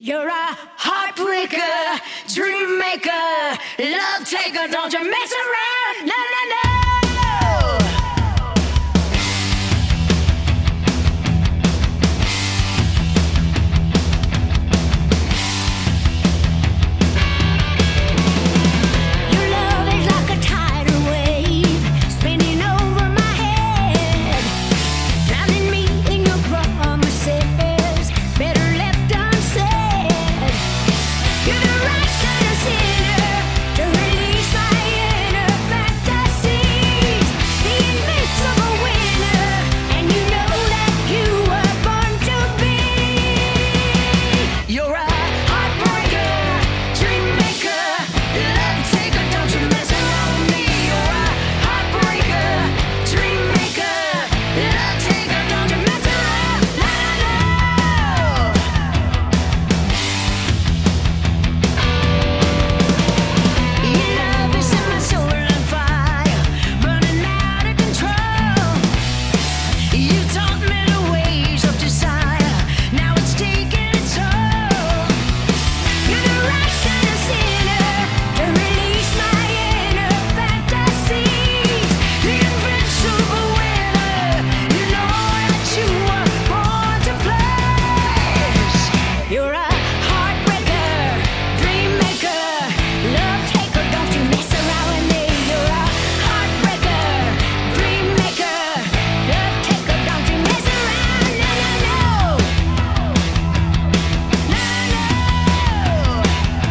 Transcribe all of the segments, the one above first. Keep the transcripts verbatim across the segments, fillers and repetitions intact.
You're a heartbreaker, dream maker, love taker, don't you mess around, no, no, no. Your love is like a tidal wave, spinning over my head, drowning me in your promises, better left unsaid. You're the right kind of sinner to release my inner fantasies. The invincible winner, and you know that you were born to be. You're a heartbreaker, dream maker, love taker, don't you mess around with me. You're a heartbreaker, dream maker, love taker, don't you mess around. No, no, no. Your love is set my soul on fire, burning out of control. You taught me the ways of desire, now it's taking its toll. You're the right kind of sinner to release my inner fantasies. The invincible winner, you know that you were born to place. You're a heartbreaker, dream maker, love taker, don't you mess around with me. You're a heartbreaker, dream maker, love taker, don't you mess around. No, no, no. No, no.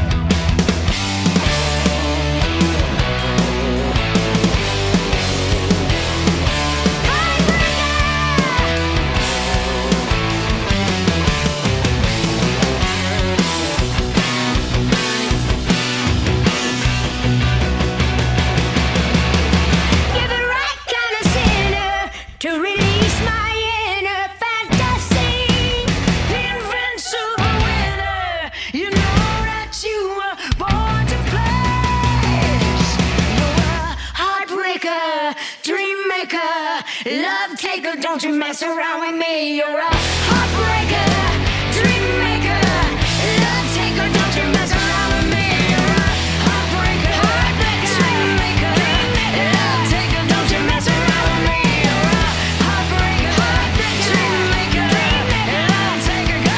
You're the right kind of sinner to release my inner fantasy. The invincible winner, you know that you were born to place. You're a heartbreaker, dream maker, love taker, don't you mess around with me. You're a heartbreaker, dream maker, love taker, don't you mess around with me. You're a heartbreaker, dream maker, love taker, don't you mess around with me. You're a heartbreaker, dream maker, love taker, go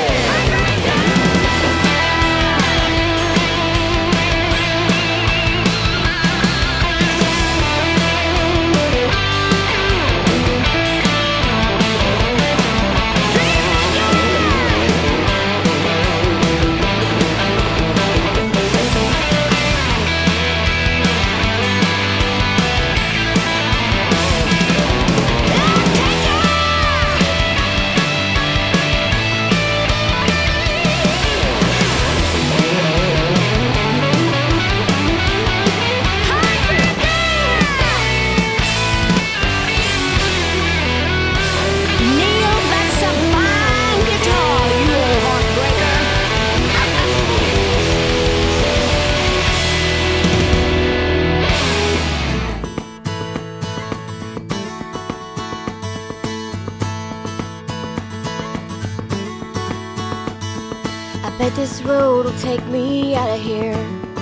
Neil, that's a fine guitar, you heartbreaker. I bet this road will take me out of here.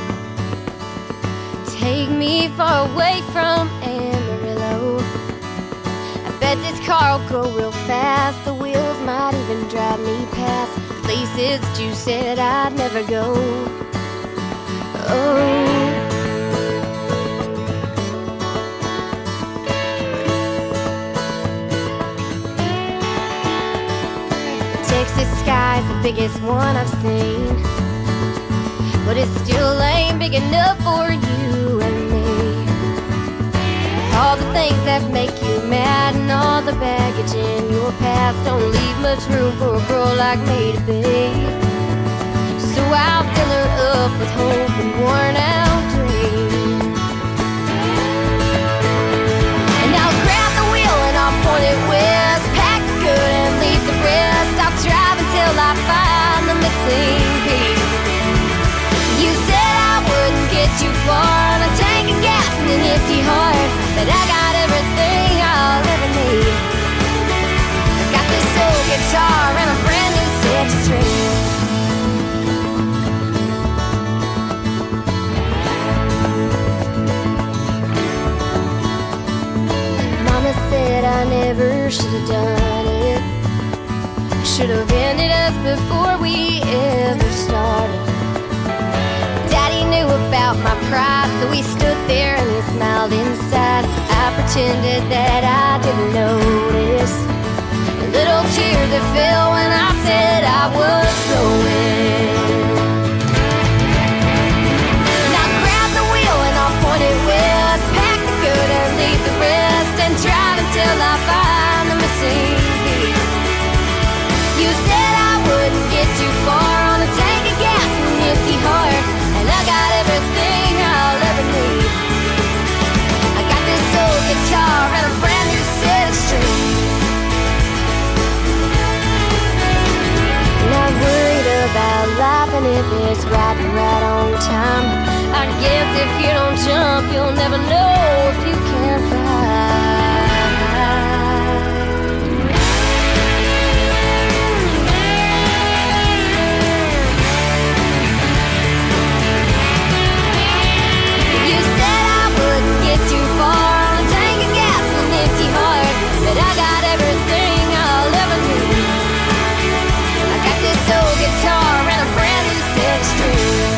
Take me far away from Amarillo. I bet this car will go real fast. The wheels might even drive me past places that you said I'd never go. Oh, Texas sky's the biggest one I've seen, but it still ain't big enough for you and me. All the things that make you mad and all the baggage in your past don't leave much room for a girl like me to be. So I'll fill her up with hope and worn out dreams, and I'll grab the wheel and I'll point it west, pack the good and leave the rest. I'll drive until I find the missing piece. You said I wouldn't get too far on a tank of gas and an empty heart, but I got everything I'll ever need. I got this old guitar and a brand new set of strings. should have done it. Should have ended us before we ever started. Daddy knew about my pride, so he stood there and he smiled inside. I pretended that I didn't notice the little tear that fell when I said I was going. Now grab the wheel and I'll point it west, pack the good and leave the rest, and drive until I find the missing piece. You said I wouldn't get too far on a tank of gas and an empty heart, and I got everything I'll ever need. I got this old guitar and a brand new set of strings. Not worried about life and if it's right and right on time. I guess if you don't jump, you'll never know if you can fly. You said I wouldn't get too far on a tank of gas and an empty heart, but I got everything I'll ever need. I got this old guitar and a brand new set of strings.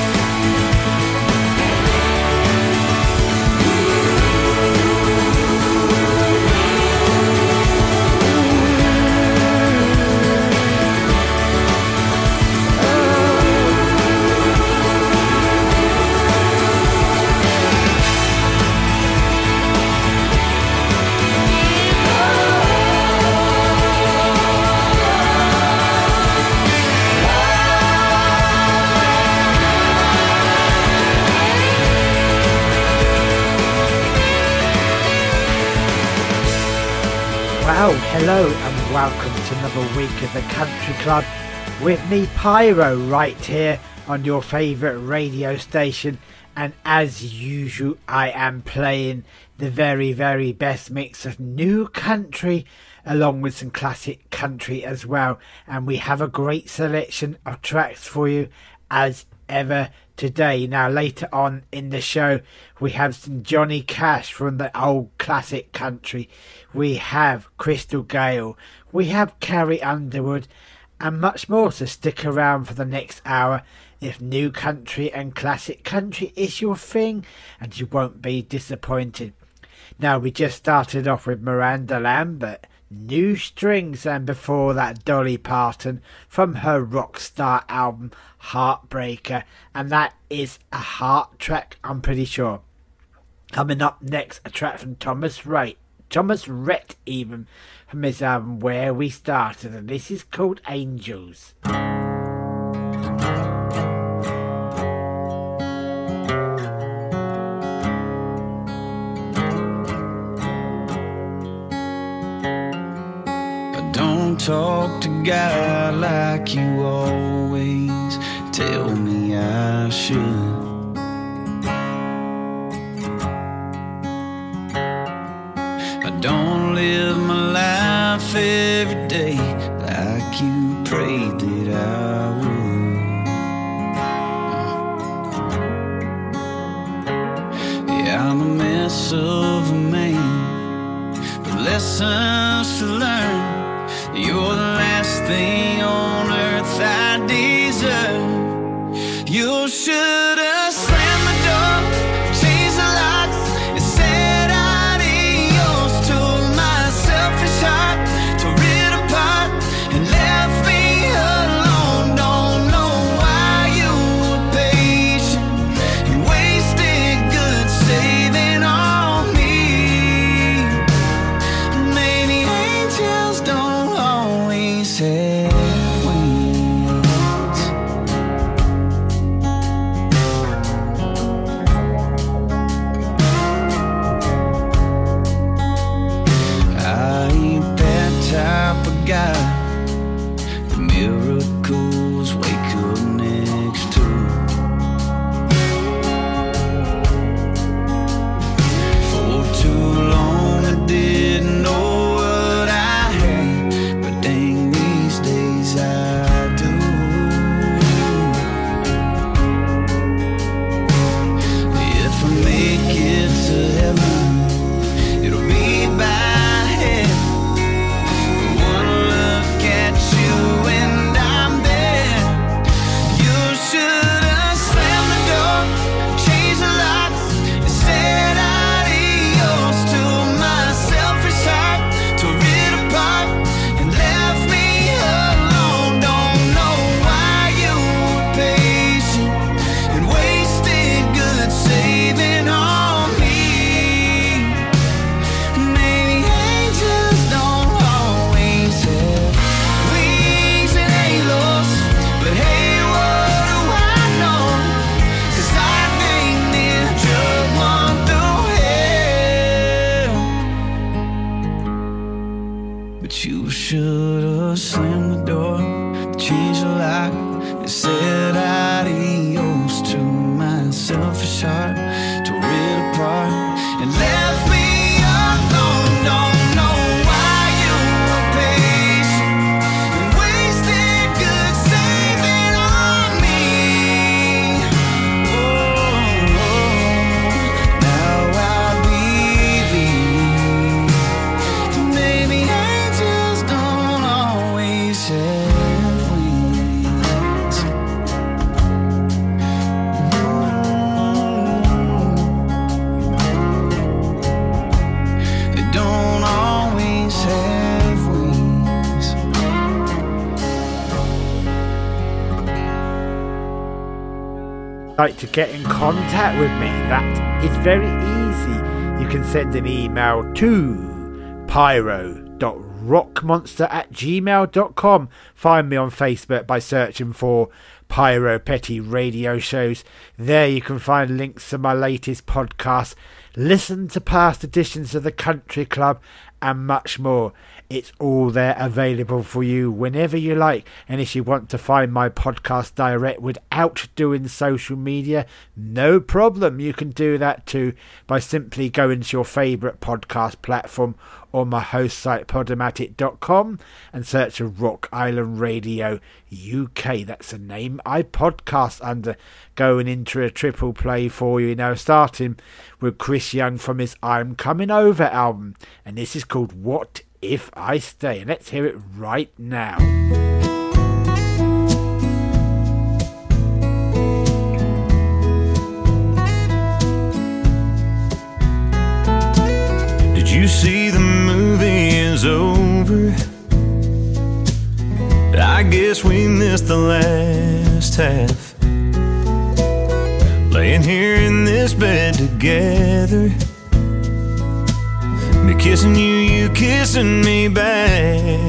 Well, hello and welcome to another week of the Country Club with me, Pyro, right here on your favourite radio station. And as usual, I am playing the very, very best mix of new country along with some classic country as well. And we have a great selection of tracks for you as ever today. Now, later on in the show, we have some Johnny Cash from the old classic country. We have Crystal Gayle. We have Carrie Underwood and much more. So stick around for the next hour if new country and classic country is your thing, and you won't be disappointed. Now, we just started off with Miranda Lambert, New Strings, and before that Dolly Parton from her Rockstar album Heartbreaker, and that is a heart track, I'm pretty sure. Coming up next, a track from Thomas Rhett, Thomas Rhett even, from his album Where We Started, and this is called Angels. Talk to God like you always tell me I should. I don't live my life every day like you prayed that I would. Yeah, I'm a mess of a man, but lessons to learn. You're the last thing on earth I deserve. You should have slammed the door, changed the lock, and said adios to my selfish heart. Tore it apart and left me alone. Don't know why you were patient and wasted good saving on me. Maybe angels don't have wings. like to get in contact with me, that is very easy. You can send an email to pyro dot rockmonster at gmail dot com. Find me on Facebook by searching for Pyro Petty Radio Shows. There you can find links to my latest podcast, listen to past editions of the Country Club, and much more. It's all there available for you whenever you like. And if you want to find my podcast direct without doing social media, no problem. You can do that too by simply going to your favourite podcast platform or my host site podomatic dot com and search for Rock Island Radio U K. That's the name I podcast under. Going into a triple play for you now, starting with Chris Young from his I'm Coming Over album, and this is called What If I Stay, and let's hear it right now. Did you see the movie is over? I guess we missed the last half. Laying here in this bed together, me kissing you, you kissing me back.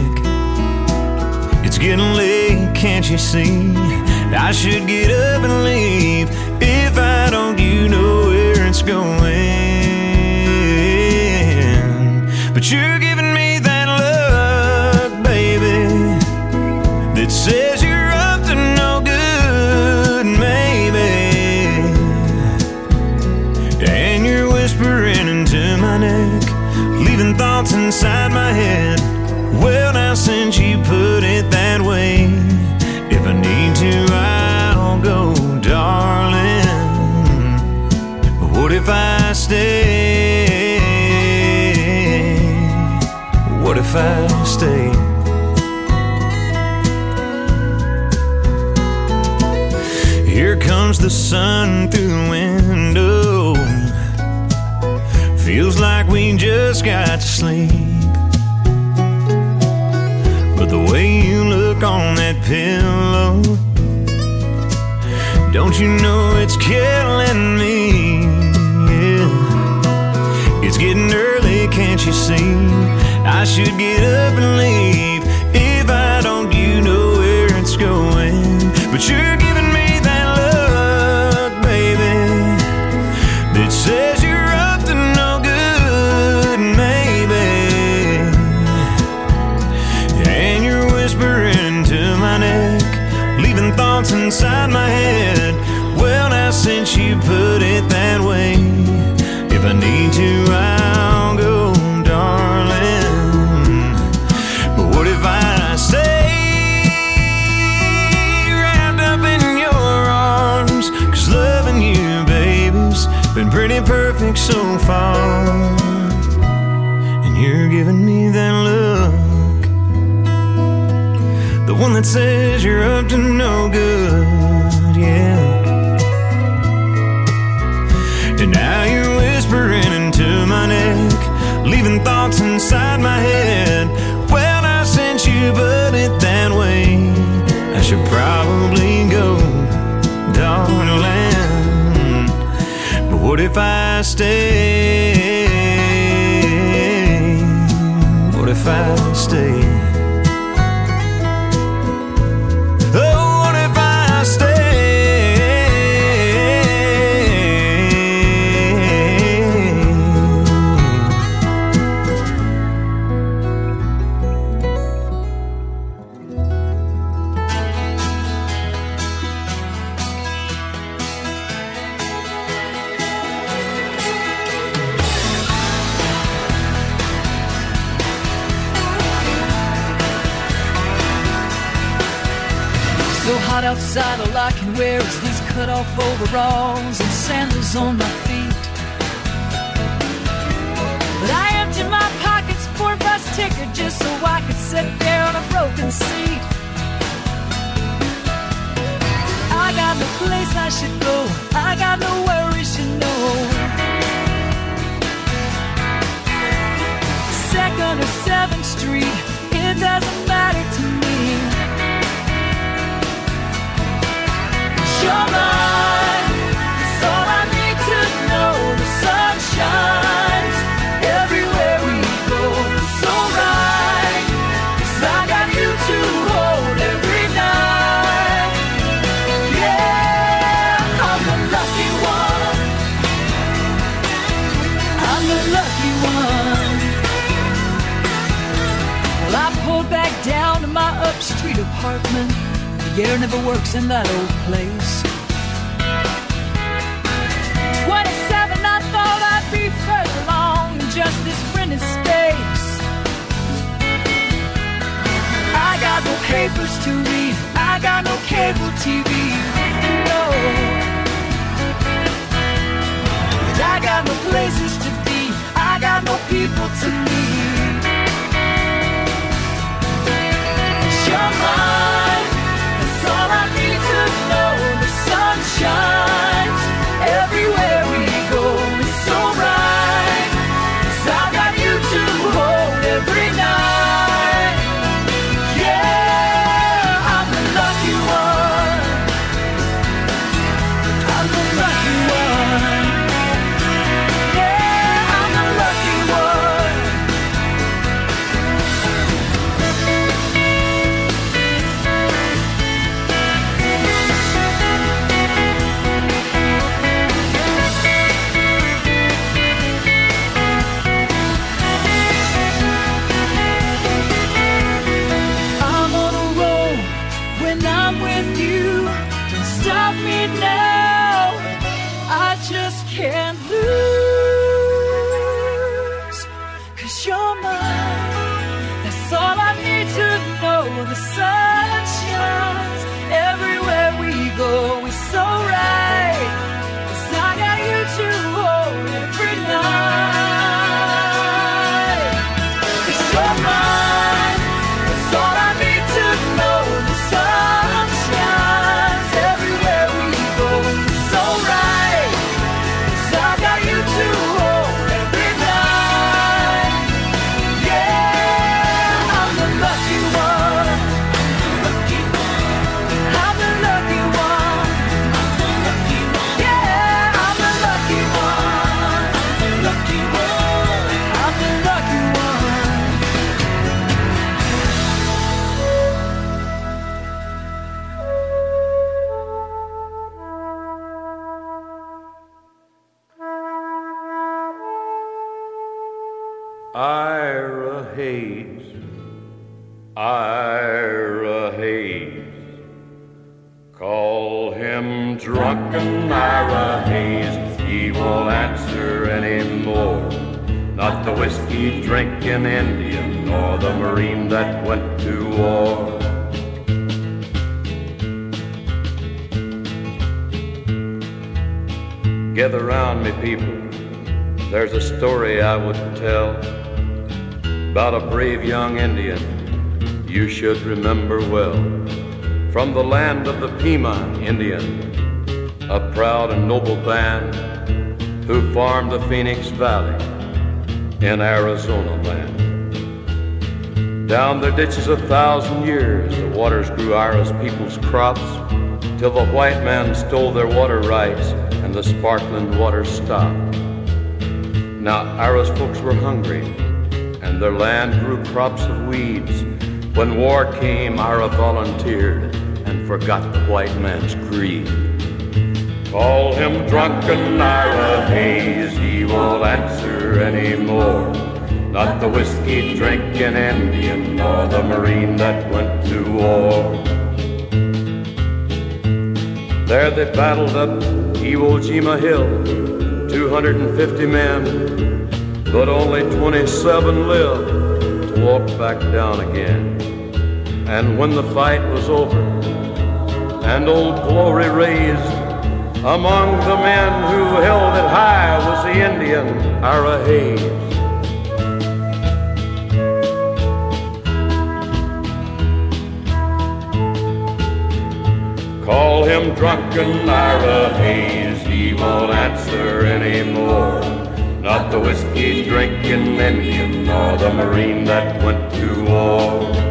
It's getting late, can't you see? I should get up and leave. If I don't, you know where it's going. But you're giving me that look, baby, that says you're up to no good, maybe. And you're whispering into my neck, leaving thoughts inside my head. Well, now since you put it that way, if I need to, I'll go, darling. But what if I stay? What if I stay? Here comes the sun through the window. Feels like we just got to sleep. But the way you look on that pillow, don't you know it's killing me? Yeah. It's getting early, can't you see? I should get up and leave. If I don't, you know where it's going. But you're giving me that look, baby, that says you're up to no good, maybe. And you're whispering into my neck, leaving thoughts inside my head. Well, now since you put it that way, if I need to, I'll go, darling. But what if I stay wrapped up in your arms? 'Cause loving you, baby's been pretty perfect so far. And you're giving me that look, the one that says you're up to no good, yeah. And now you're whispering into my neck, leaving thoughts inside my head. Well, now since you put it that way, I should probably go, darling. But what if I stay? What if I stay? Oh, what if I stay? Outside, all I can wear is these cut-off overalls and sandals on my feet. But I emptied my pockets for a bus ticket just so I could sit there on a broken seat. I got no place I should go, I got no worries, you know. Second or seventh Street, it doesn't matter to me. You're mine. apartment. The air never works in that old place. twenty-seven, I thought I'd be further along in just this printed space. I got no papers to read, I got no cable T V, no. I got no places to be, I got no people to meet. You're mine, that's all I need to know. The sun shines everywhere we go. It's so right, 'cause I got you to hold every night. Yeah, I'm the lucky one, I'm the lucky one. Yeah, I'm the lucky one. I'm on a roll when I'm with you. Don't stop me now, I just can't lose. 'Cause you're mine, that's all I need to know. The sun shines everywhere we go. It's so right, 'cause I got you to hold every night. 'Cause you're mine, that's all I need to know. The sun shines everywhere we go. It's so right, 'cause I got you to hold every night. Yeah, I'm the lucky one. I'm the lucky one. Yeah, I'm the lucky one. Lucky one. I'm the lucky one. Ira Hayes, Ira Hayes, call him drunken Ira Hayes, he won't answer anymore. Not the whiskey drinking Indian, nor the Marine that went to war. Gather round me, people, there's a story I would tell about a brave young Indian you should remember well. From the land of the Pima Indian, a proud and noble band who farmed the Phoenix Valley in Arizona land. Down their ditches a thousand years, the waters grew Ira's people's crops, till the white man stole their water rights and the sparkling water stopped. Now Ira's folks were hungry, and their land grew crops of weeds. When war came, Ira volunteered and forgot the white man's greed. Call him drunken Ira Hayes, he won't answer anymore. Not the whiskey drinking Indian, nor the Marine that went to war. There they battled up Iwo Jima Hill, two hundred fifty men, but only twenty-seven lived to walk back down again. And when the fight was over and Old Glory raised, among the men who held it high was the Indian Ira Hayes. Call him drunken Ira Hayes, he won't answer anymore. Not the whiskey drinking Indian, nor the Marine that went to war.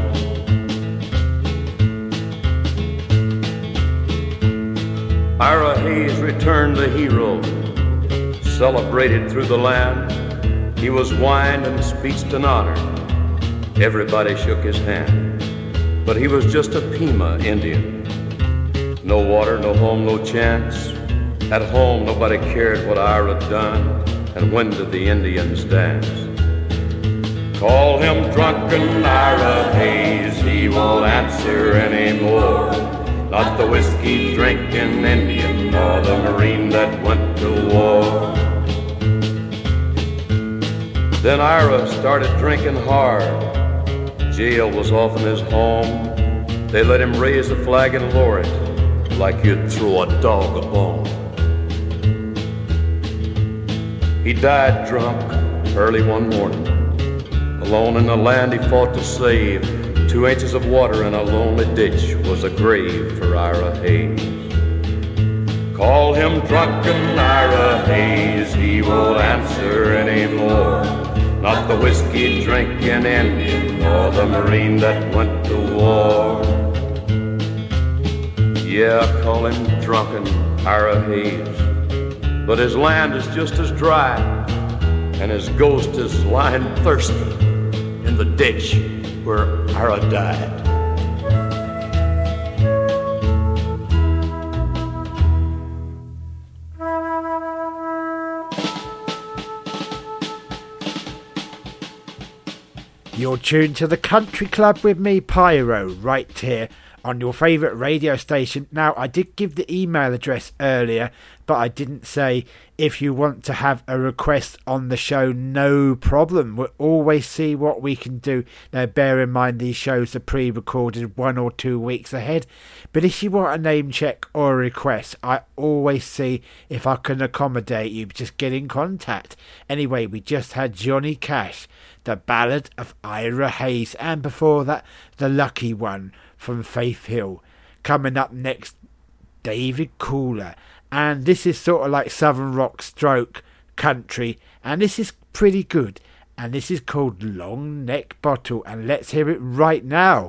Ira Hayes returned the hero, celebrated through the land. He was wined and speeched and honored. Everybody shook his hand, but he was just a Pima Indian. No water, no home, no chance. At home, nobody cared what Ira done, and when did the Indians dance? Call him drunken Ira Hayes, he won't answer anymore. Not the whiskey drinking Indian or the Marine that went to war. Then Ira started drinking hard. Jail was often his home. They let him raise the flag and lower it like you'd throw a dog a bone. He died drunk early one morning. Alone in the land he fought to save. Two inches of water in a lonely ditch was a grave for Ira Hayes. Call him drunken Ira Hayes, he won't answer anymore. Not the whiskey drinking Indian or the Marine that went to war. Yeah, call him drunken Ira Hayes, but his land is just as dry, and his ghost is lying thirsty in the ditch where Ira died. You're tuned to the Country Club with me, Pyro, right here on your favourite radio station. Now, I did give the email address earlier, but I didn't say if you want to have a request on the show, no problem. We'll always see what we can do. Now, bear in mind these shows are pre-recorded one or two weeks ahead. But if you want a name check or a request, I always see if I can accommodate you. Just get in contact. Anyway, we just had Johnny Cash, The Ballad of Ira Hayes, and before that, The Lucky One from Faith Hill. Coming up next, David Cooler. And this is sort of like Southern rock stroke country, and this is pretty good. And this is called Long Neck Bottle, and let's hear it right now.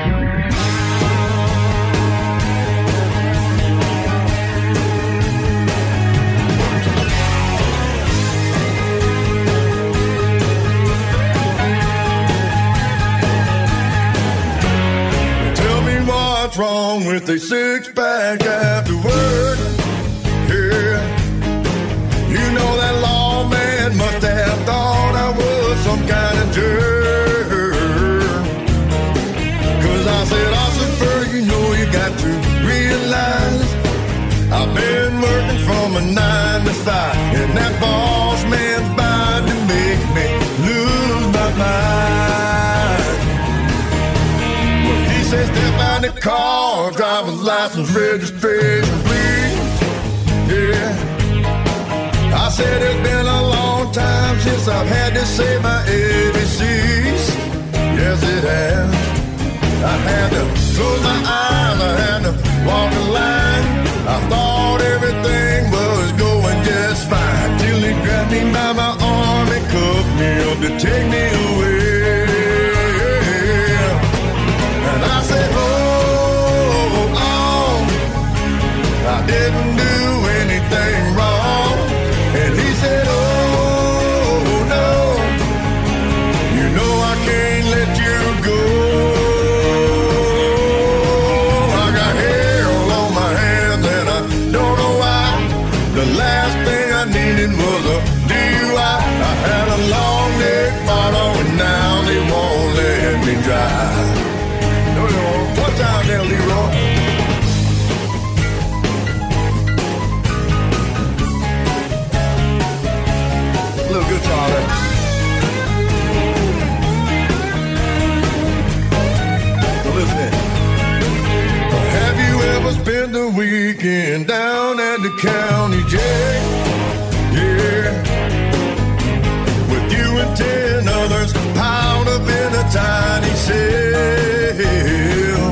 What's wrong with a six-pack after work? Yeah, you know that lawman must have thought I was some kind of jerk. Cause I said, Ossifer, you know you got to realize I've been working from a nine to five, and that boss man's bound to make me lose my mind. Well, he says, step out the car, driver's license, registration, please. Yeah. I said it's been a long time since I've had to say my A B Cs. Yes, it has. I had to close my eyes, I had to walk the line. I thought everything was going just fine till he grabbed me by my arm and cuffed me up to take me away. And I said, oh, oh, I didn't do anything wrong. And he said, oh, no, you know I can't let you go. I got hair all on my hands and I don't know why. The last thing I needed was a D U I. I had a long neck bottle and now they won't let me drive. No, they won't. One time there, Leroy. Little guitar there. So listen. Have you ever spent the weekend down at the county jail? Yeah. With you and ten others piled up in a tiny cell.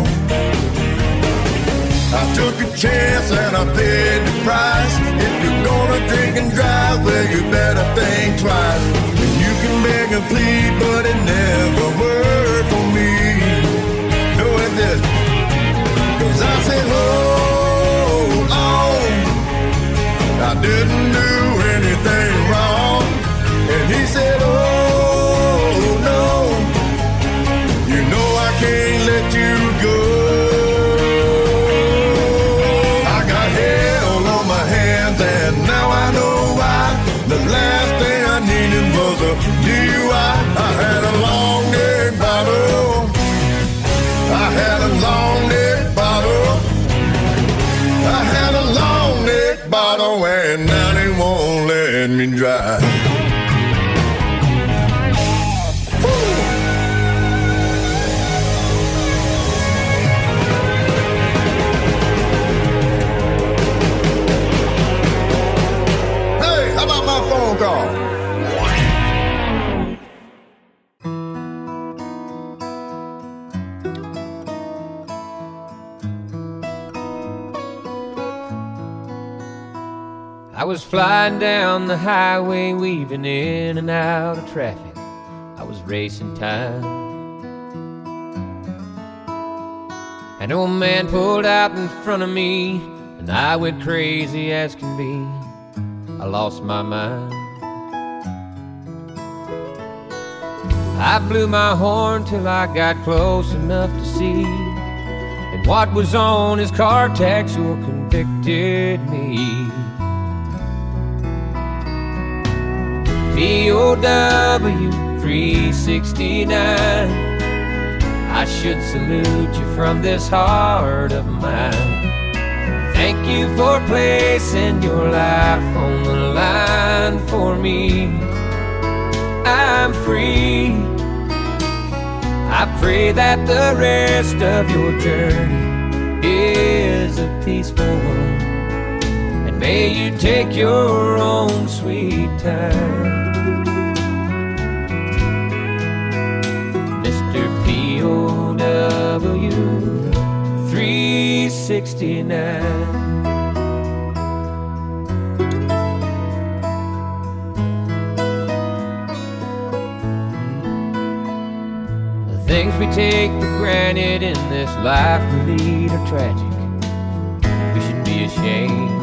I took a chance and I paid the price. If you're gonna drink and drive, well, you better think twice. And you can beg and plead, but it never worked for me. No, it didn't. Cause I said, hold on, I didn't do anything wrong. And he said, oh, no, you know I can't let you go. And now I know why. The last thing I needed was a D U I. I had a long day bottle and now they won't let me drive. Hey, how about my phone call? I was flying down the highway, weaving in and out of traffic. I was racing time. An old man pulled out in front of me, and I went crazy as can be. I lost my mind. I blew my horn till I got close enough to see, and what was on his car tax sure convicted me. P O W three sixty-nine, I should salute you from this heart of mine. Thank you for placing your life on the line for me. I'm free. I pray that the rest of your journey is a peaceful one, and may you take your own sweet time. P O W three sixty-nine. The things we take for granted in this life we lead are tragic. We should be ashamed.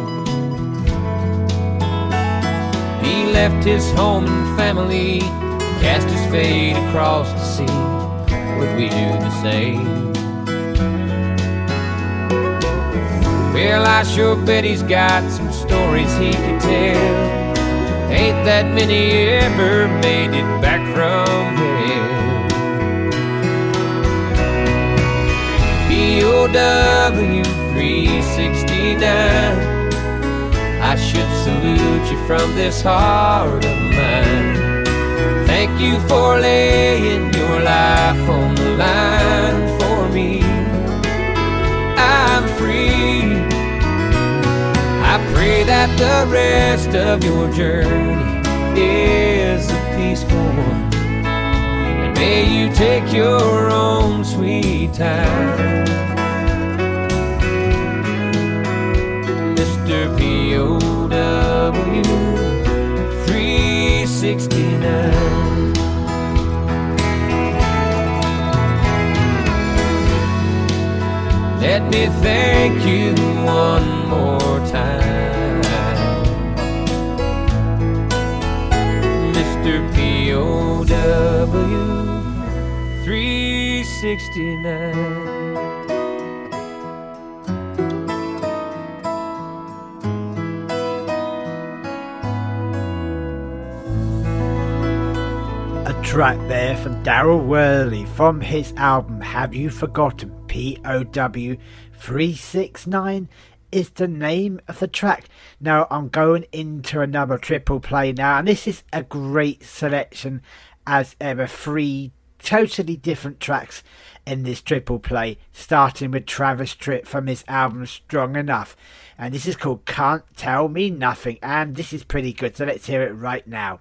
He left his home and family, cast his fate across the sea. Would we do the same? Well, I sure bet he's got some stories he could tell. Ain't that many ever made it back from hell. P O W three sixty-nine, I should salute you from this heart of mine. Thank you for laying your life on the line for me. I'm free. I pray that the rest of your journey is a peaceful one, and may you take your own sweet time. Mister P O W three sixty-nine. Let me thank you one more time, Mister P O W three sixty-nine. Track there from Darryl Worley from his album Have You Forgotten. P O W three sixty-nine is the name of the track. Now I'm going into another triple play now, and this is a great selection as ever. Three totally different tracks in this triple play, starting with Travis Tritt from his album Strong Enough, and this is called Can't Tell Me Nothing, and this is pretty good, so let's hear it right now.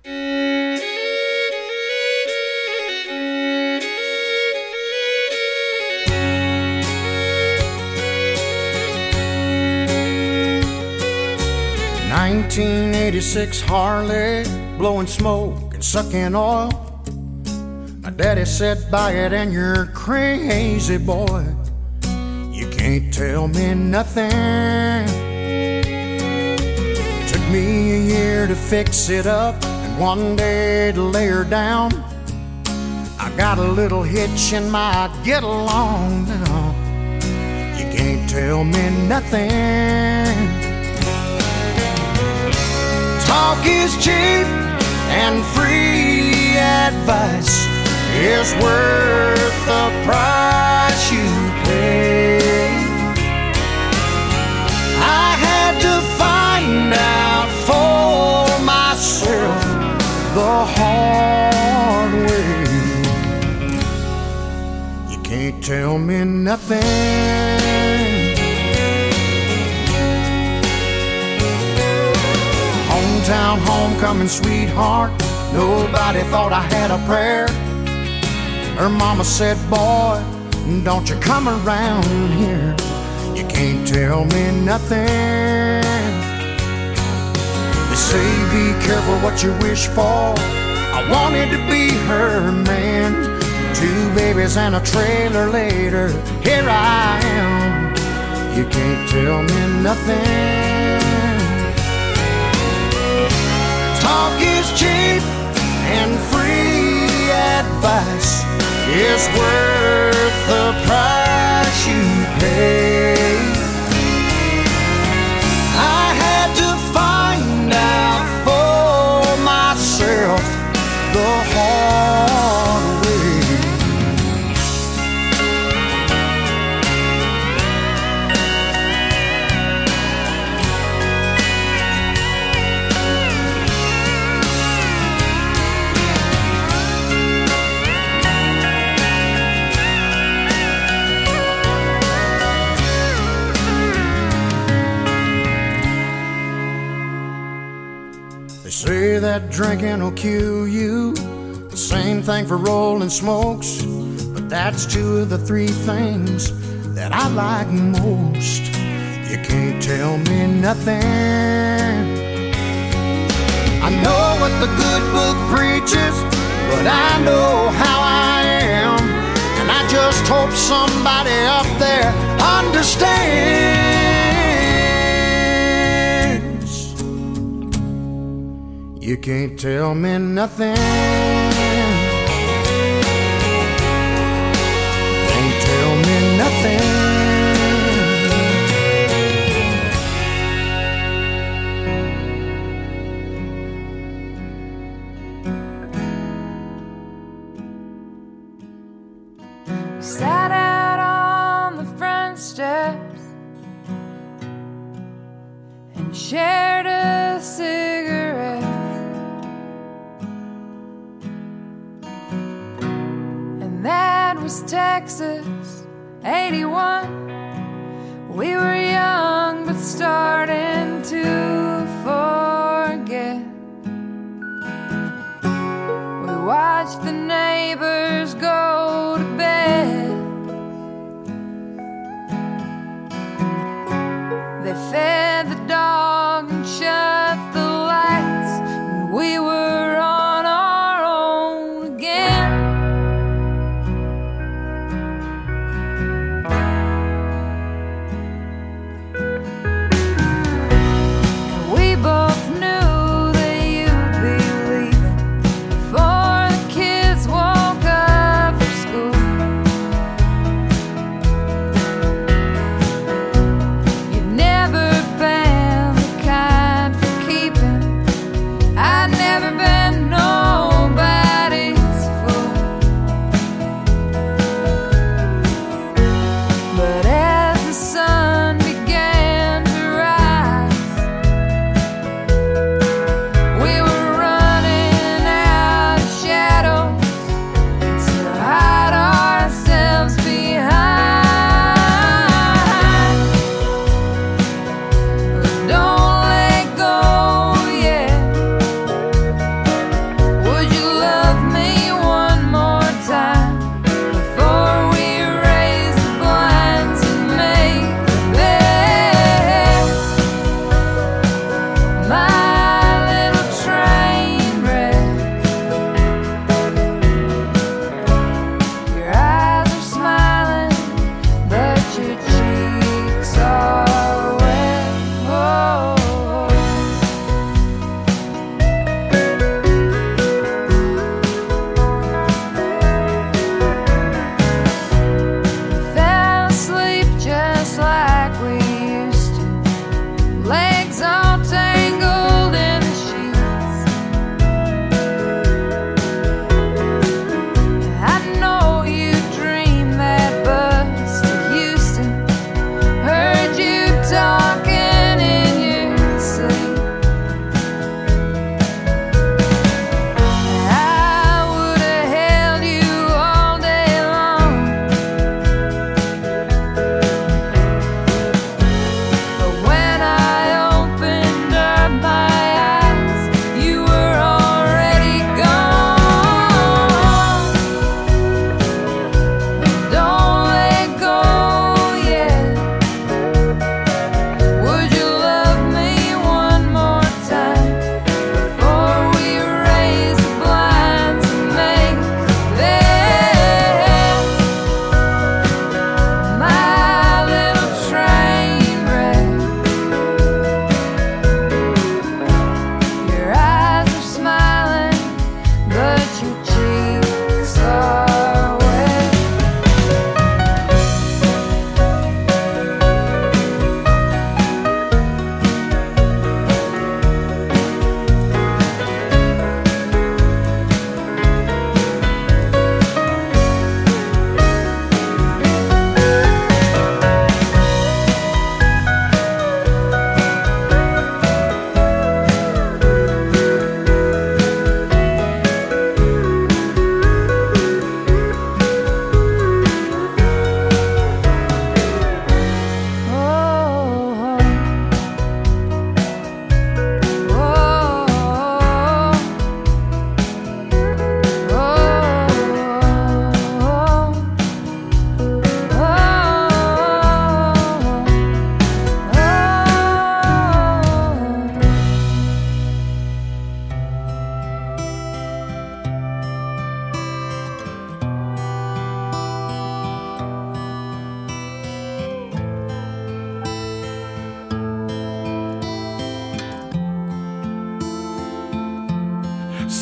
nineteen eighty-six Harley, blowing smoke and sucking oil. My daddy said, buy it and you're crazy, boy. You can't tell me nothing. Took me a year to fix it up and one day to lay her down. I got a little hitch in my get along now. You can't tell me nothing. Talk is cheap and free advice is worth the price you pay. I had to find can't tell me nothing. Hometown homecoming sweetheart, nobody thought I had a prayer. Her mama said, boy, don't you come around here. You can't tell me nothing. They say be careful what you wish for. I wanted to be her man. Two babies and a trailer later, here I am. You can't tell me nothing. Talk is cheap and free advice is worth the price you pay. I had to find out for myself the hard way. They say that drinking will kill you. The same thing for rolling smokes. But that's two of the three things that I like most. You can't tell me nothing. I know what the good book preaches, but I know how I am. And I just hope somebody up there understands. You can't tell me nothing. Can't tell me nothing. We sat out on the front steps and shared a cigarette. And that was Texas, eighty-one. We were young but starting to forget. We watched the neighbors go to bed. They fed the dog and shut the lights, and we were on our own again. And we both knew that you'd be leaving before the kids woke up for school. You've never been the kind for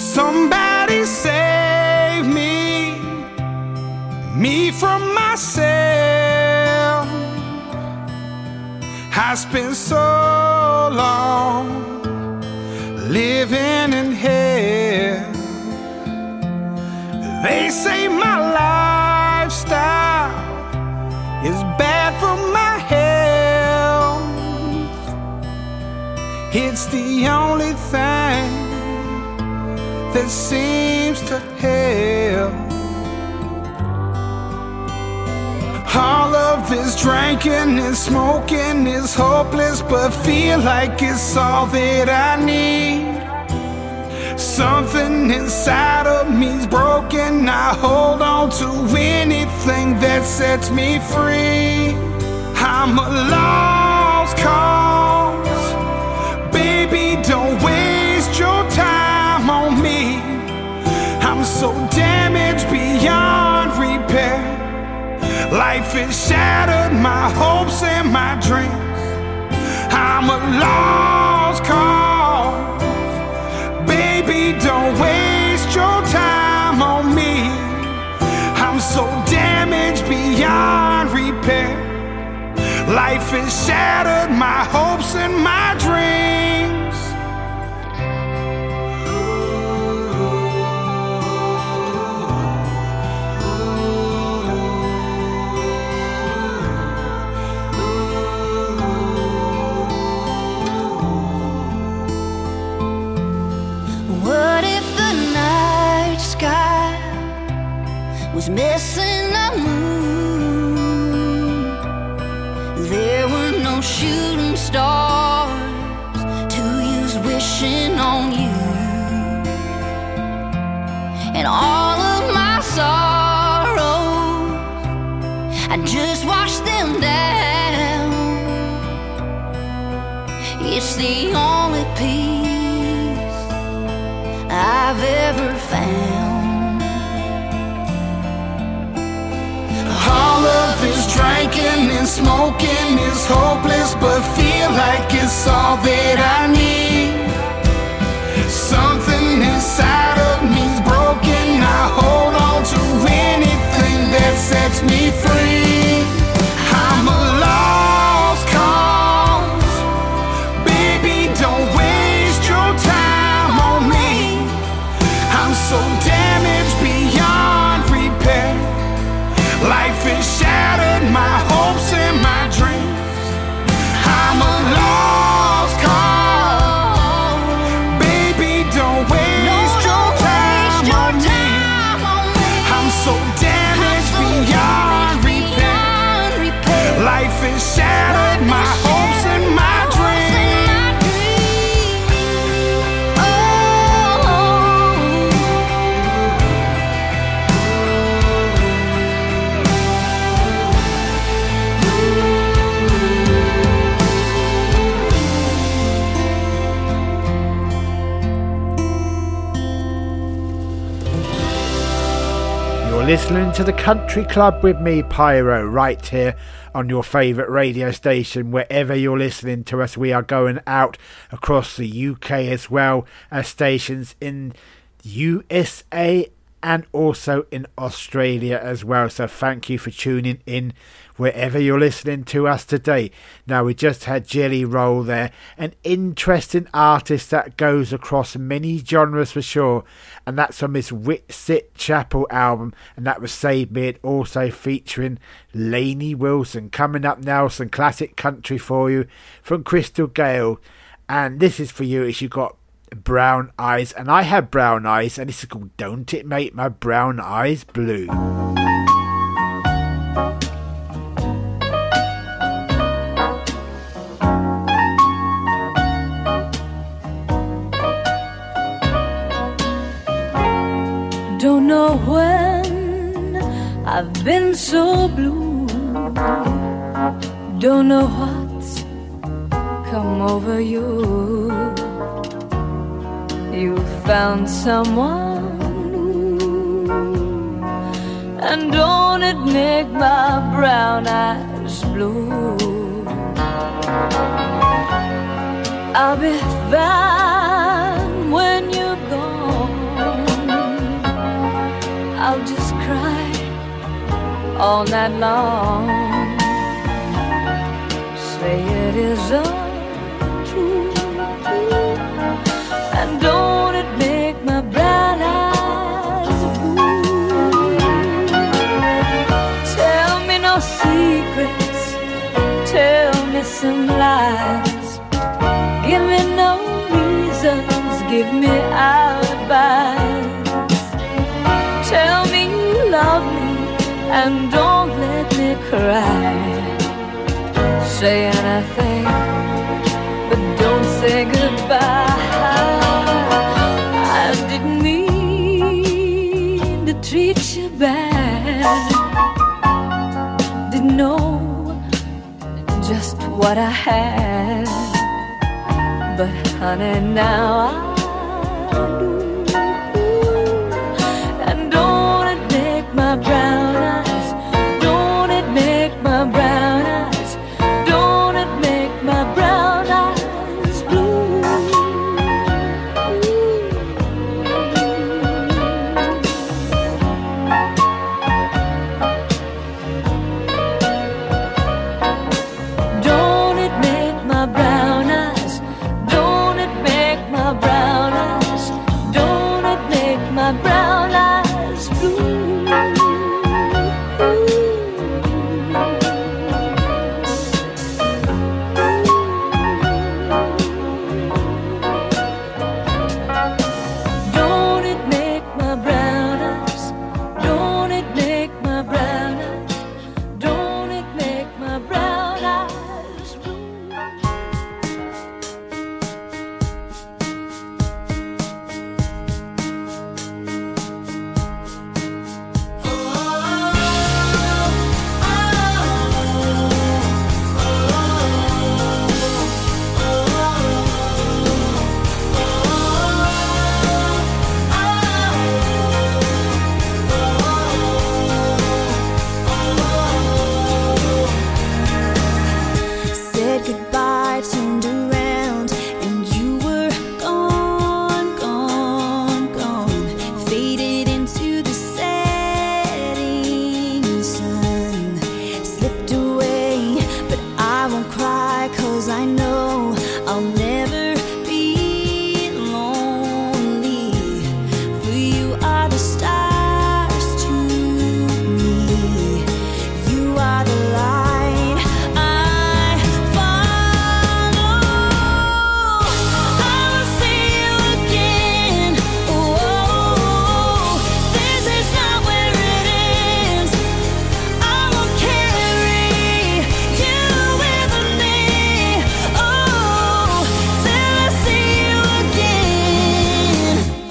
Somebody save me, me from myself. I spent so long living in hell. They say my lifestyle is bad for my health. It's the only thing that seems to help. All of this drinking and smoking is hopeless, but feel like it's all that I need. Something inside of me's broken. I hold on to anything that sets me free. I'm a lost cause. Baby, don't waste your time on me. I'm so damaged beyond repair. Life has shattered my hopes and my dreams. I'm a lost cause. Baby, don't waste your time on me. I'm so damaged beyond repair. Life has shattered my hopes and my dreams. What if the night sky was missing a moon? There were no shooting stars to use wishing on you. And all of my sorrows, I just washed them down. It's the only peace I've ever found. All of this drinking and smoking is hopeless, but feel like it's all that I need. Something inside of me's broken. I hold on to anything that sets me free. I'm a lost cause. Baby, don't waste your time on me. I'm so damaged beyond repair. Life has shattered my hopes and my dreams. I'm a lost cause. Baby, don't waste your time on me. I'm so damaged beyond repair. Life has shattered my hopes and my dreams. You're listening to the Country Club with me, Pyro, right here on your favourite radio station. Wherever you're listening to us, we are going out across the U K as well as stations in U S A and also in Australia as well. So thank you for tuning in wherever you're listening to us today. Now, we just had Jelly Roll there, an interesting artist that goes across many genres for sure, and that's on this Whitsit Chapel album, and that was Save Me, it also featuring Lainey Wilson. Coming up now, some classic country for you from Crystal Gale, and this is for you if you got brown eyes, and I have brown eyes, and this is called Don't It Make My Brown Eyes Blue. Don't know when I've been so blue. Don't know what's come over you. You found someone new, and don't it make my brown eyes blue? I'll be fine when you're gone. all night long. Say it isn't true, and don't it make my brown eyes blue? Tell me no secrets, tell me some lies. Give me no reasons, give me alibis. Tell me you love me and don't let me cry. Say anything, but don't say goodbye. I didn't mean to treat you bad. Didn't know just what I had. But honey, now I do. And don't it make my brown eyes, don't it make my brown eyes, don't it make my brown eyes blue? Don't it make my brown eyes, don't it make my brown eyes, don't it make my brown eyes blue? Don't it make my brown eyes, don't it make my brown eyes, don't it make my brown eyes blue? Said goodbye, turned around, and you were gone, gone, gone. Faded into the setting sun. Slipped away, but I won't cry, 'cause I know I'll never be lonely. For you are the stars to me. You are the light I follow. I will see you again. Oh, this is not where it ends. I will carry you with me. Oh, till I see you again. Oh,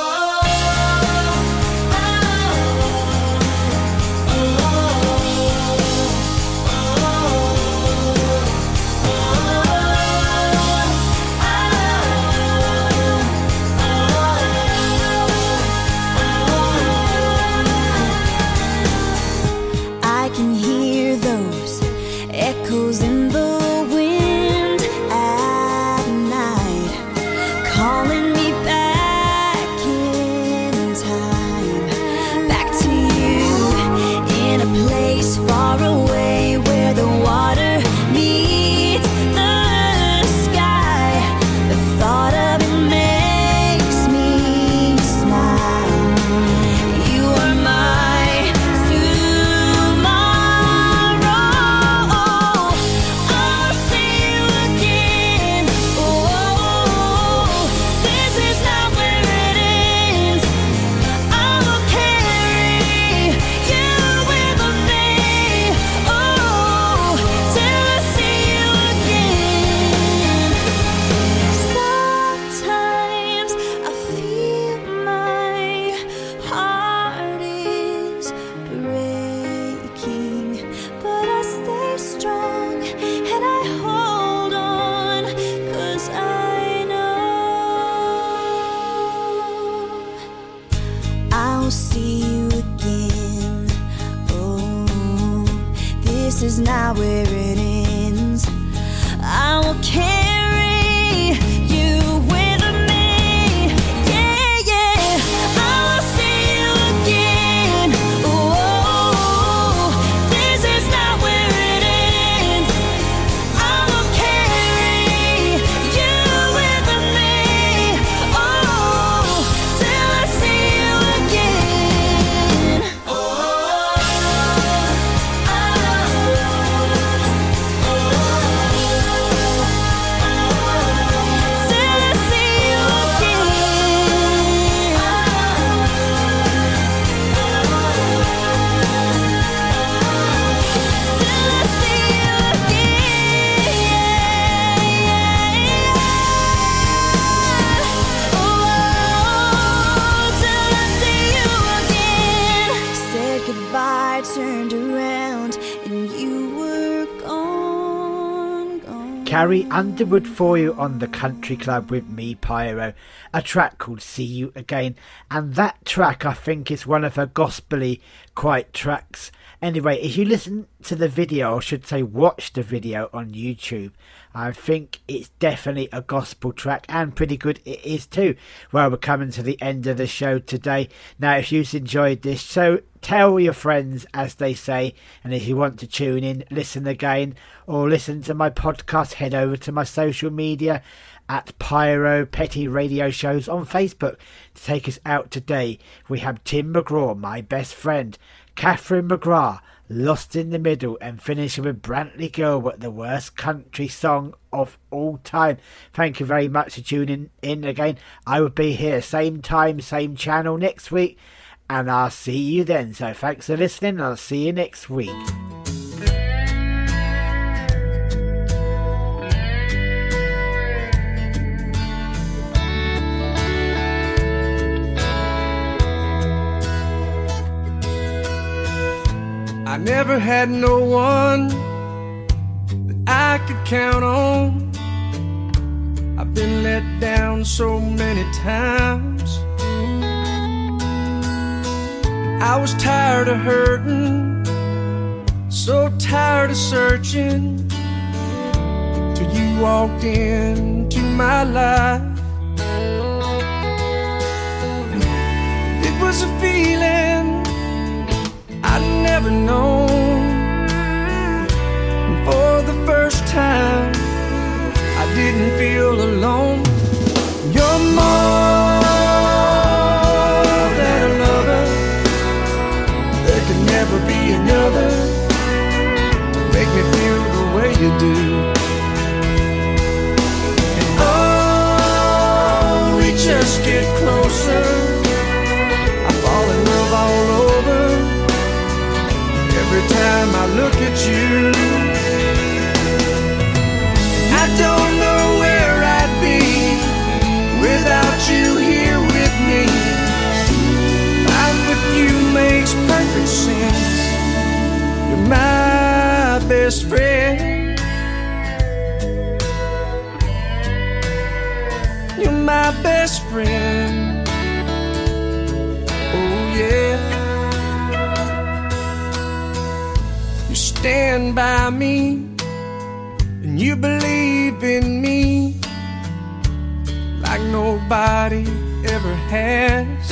I can hear those echoes in the wind at night, calling me back in time, back to you, in a place far away where the water meets the sky. The thought of it makes me smile. You are my tomorrow. I'll see you again. Oh, this is not where it ends. I will carry you with me. Oh, till I see you again. Sometimes I feel my heart is breaking, but I stay strong and I hold on, 'cause I know I'll see you again. Oh, this is not where it ends. I will carry you with me. Yeah, yeah. I will see you again. Oh, Carrie Underwood for you on the Country Club with me, Pyro. A track called See You Again, and that track I think is one of her gospel-y quiet tracks. Anyway, if you listen to the video, or should say watch the video on YouTube, I think it's definitely a gospel track, and pretty good it is too. Well, we're coming to the end of the show today. Now, if you've enjoyed this show, tell your friends, as they say, and if you want to tune in, listen again, or listen to my podcast, head over to my social media at Pyro Petty Radio Shows on Facebook. To take us out today, we have Tim McGraw, My Best Friend, Catherine McGrath, Lost in the Middle, and finishing with Brantley Gilbert, the worst country song of all time. Thank you very much for tuning in again. I will be here same time, same channel next week, and I'll see you then. So thanks for listening, I'll see you next week. I never had no one that I could count on. I've been let down so many times. I was tired of hurting, so tired of searching, till you walked into my life. It was a feeling I'd never known, and for the first time I didn't feel alone. You're more than a lover, there can never be another to make me feel the way you do. And oh, we just get closer, I fall in love all over every time I look at you. I don't know where I'd be without you here with me. Life with you makes perfect sense. You're my best friend. You're my best friend. Oh yeah. Stand by me, and you believe in me like nobody ever has.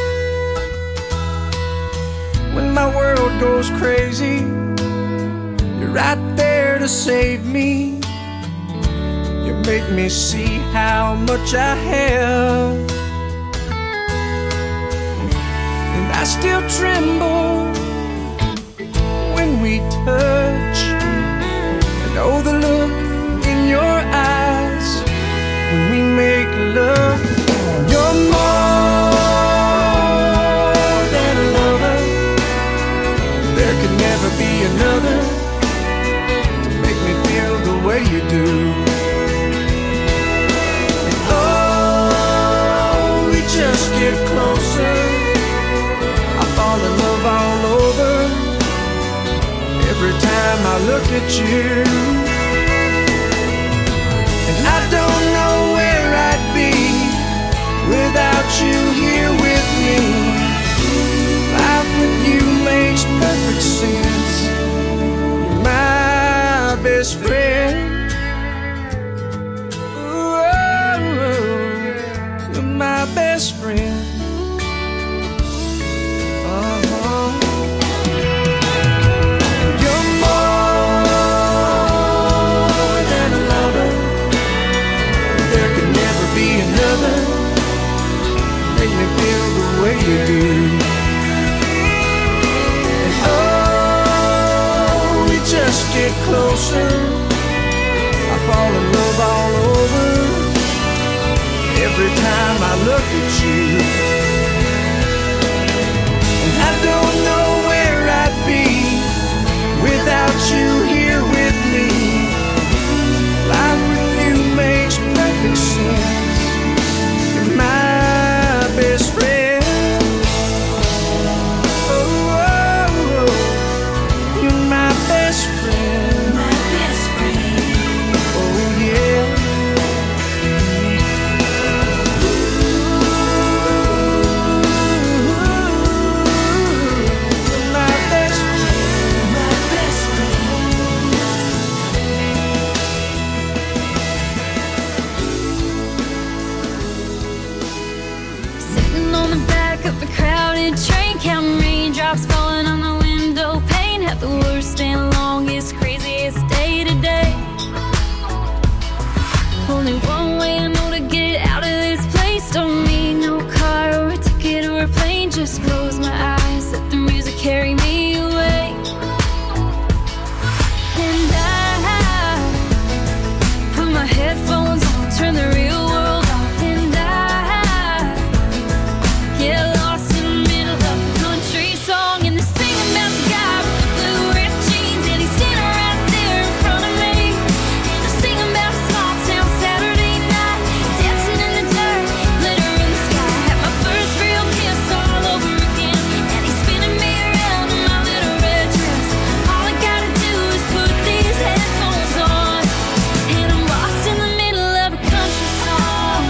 When my world goes crazy, you're right there to save me. You make me see how much I have, and I still tremble when we touch. I know the look in your eyes when we make love. You're more than a lover, there could never be another to make me feel the way you do. And oh, we just get closer, I fall in love all over every time I look at you. And I don't know where I'd be without you here with me. Life with you makes perfect sense. You're my best friend. Ooh, you're my best friend. Make me feel the way you do. And oh, we just get closer, I fall in love all over every time I look at you. And I don't know where I'd be without you here with me. Life with you makes perfect sense. You're my best friend. Oh, oh, oh. You're my best friend. My best friend. Oh crowded train, counting raindrops falling on the window pane. Had the worst and longest, craziest day today. Only one way I know to get out of this place. Don't need no car or a ticket or a plane. Just close my eyes, let the music carry me away. And I put my headphones on, turn the real world off, and I get lost in the middle of a country song. And they're singing about the guy with the blue ripped jeans, and he's standing right there in front of me. And they're singing about a small town Saturday night, dancing in the dirt, glitter in the sky. Had my first real kiss all over again, and he's spinning me around in my little red dress. All I gotta do is put these headphones on, and I'm lost in the middle of a country song.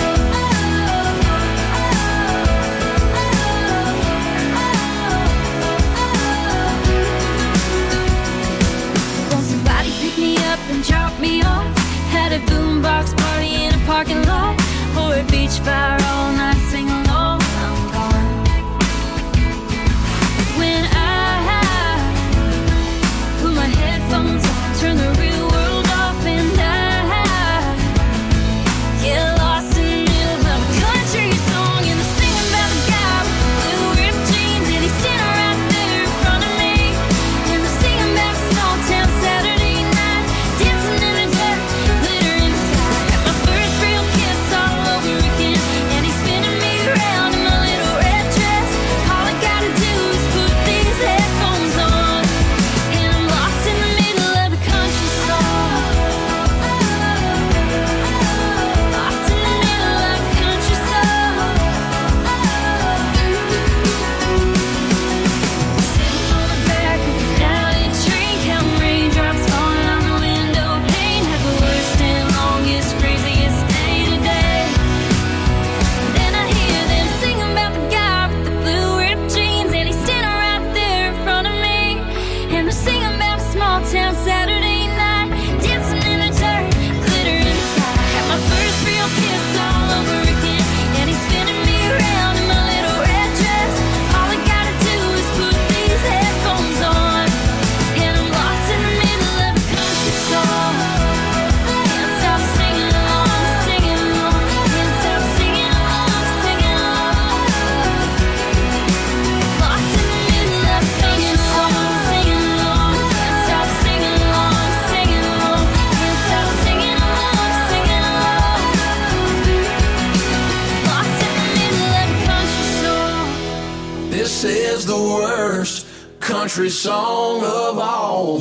Won't somebody pick me up and drop me off? Had a boombox party in a parking lot, or a beach fire all night, sing along. I'm gone. When I put my headphones on, turn the real world off, and I get lost in the middle of a country song. And they're singing about the guy with the blue ripped jeans, and he's standing right there in front of me. And they're singing about a small town Saturday night, dancing in the dirt, glitter in the sky. Had my first real kiss all over again, and he's spinning me around in my little red dress. All I gotta do is put these headphones on, and I'm lost in the middle of a country song. Lost in the middle of a country song. Sitting on the back of a crowded train, counting raindrops falling on the window pane. Had the worst and longest, craziest day today. Then I hear them singing about the guy with the blue ripped jeans, and he's standing right there in front of me. And they're singing about a small town Saturday night, dancing in the dirt, glitter in the sky. Had my first real kiss all over again, and he's spinning me around in my little red dress. All I gotta do is put these headphones on, and I'm lost in the middle of a country song. Can't stop singing along, singing along. Can't stop singing along, singing along. Lost in the middle of a country song, singing along. Can't stop singing along, singing along. Can't stop singing along, singing along. Lost in the middle of a country song. This is the worst country song of all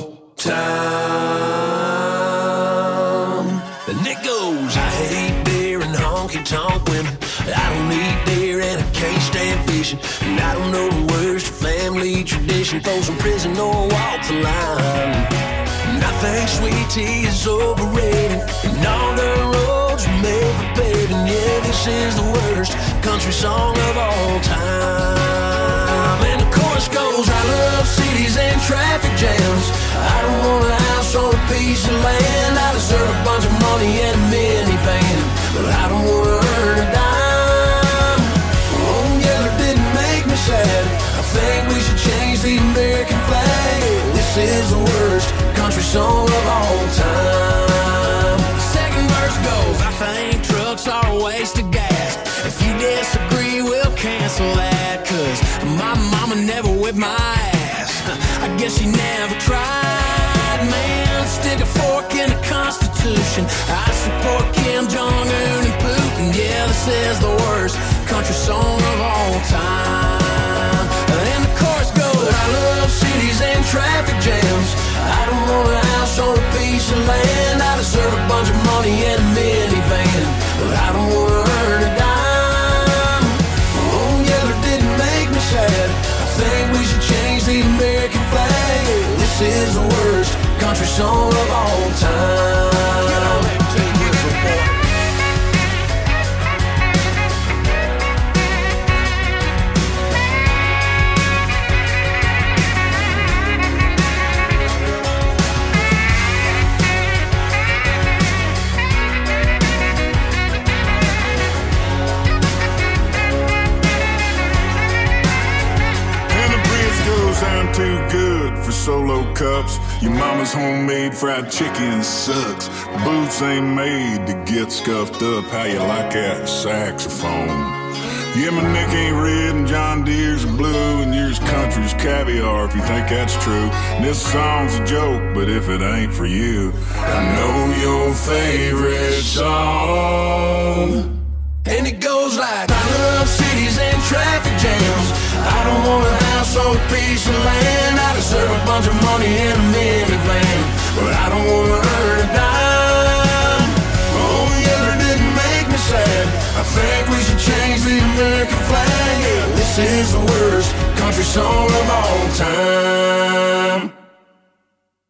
time. And it goes, I hate beer and honky tonk women. I don't eat deer and I can't stand fishing. And I don't know the worst family tradition. Throw some prison or walk the line. And I think sweet tea is overrated, and all the roads are made for paving. Yeah, this is the worst country song of all time. And the chorus goes, I love cities and traffic jams. I don't want a house on a piece of land. I deserve a bunch of money and a minivan, but I don't want to earn a dime. Oh, yeah, it didn't make me sad. I think we should change the American flag. This is the worst country song of all time. Second verse goes, I think trucks are a waste of gas. If you disagree, we'll cancel that, cause my mama never whipped my ass. I guess she never tried, man. Stick a fork in the Constitution. I support Kim Jong-un and Putin. Yeah, this is the worst country song of all time. And the chorus goes, I love cities and traffic jams. I don't want a house on a piece of land. I deserve a bunch of money and a minivan, but I don't want to earn a dime. Oh, yeah, it didn't make me sad. I think we should change the American flag. This is the worst country song of all time. Get on that tape whistle, boy. wood for solo cups. Your mama's homemade fried chicken sucks. Boots ain't made to get scuffed up. How you like that saxophone? Yeah, my neck ain't red and John Deere's blue, and yours country's caviar if you think that's true. And this song's a joke, but if it ain't for you, I know your favorite song. And it goes like, I love cities and traffic jams. I don't want a house or a piece of land. I deserve a bunch of money in a minivan, but I don't want to earn a dime. Oh, yeah, it didn't make me sad. I think we should change the American flag. Yeah, this is the worst country song of all time.